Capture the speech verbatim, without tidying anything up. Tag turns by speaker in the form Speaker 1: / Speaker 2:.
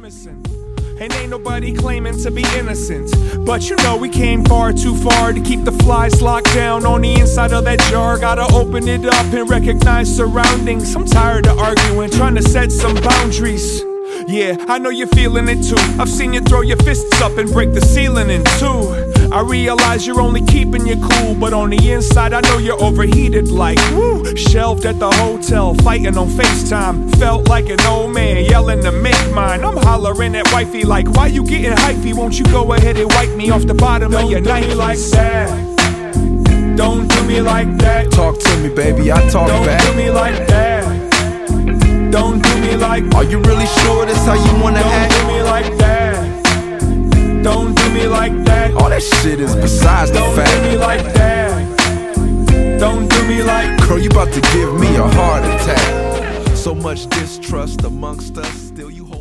Speaker 1: grimacing. And ain't nobody claiming to be innocent. But you know we came far too far to keep the flies locked down on the inside of that jar. Gotta open it up and recognize surroundings. I'm tired of arguing, trying to set some boundaries. Yeah, I know you're feeling it too. I've seen you throw your fists up and break the ceiling in two. I realize you're only keeping you cool, but on the inside I know you're overheated like woo. Shelved at the hotel, fighting on FaceTime. Felt like an old man yelling to make mine. I'm hollering at wifey like, why you getting hypey? Won't you go ahead and wipe me off the bottom
Speaker 2: Don't
Speaker 1: of your Nikes?
Speaker 2: Don't do me like that. Don't do me like that.
Speaker 3: Talk to me, baby, I talk
Speaker 2: Don't
Speaker 3: back.
Speaker 2: Don't do me like that. Don't do me like that.
Speaker 3: Are you really sure this how you wanna
Speaker 2: Don't
Speaker 3: act?
Speaker 2: Don't do me like that. Don't do me like that.
Speaker 3: All that shit is besides the
Speaker 2: Don't
Speaker 3: fact.
Speaker 2: Don't do me like that. Don't do me like.
Speaker 3: Girl, you about to give me a heart attack. So much distrust amongst us, still you hold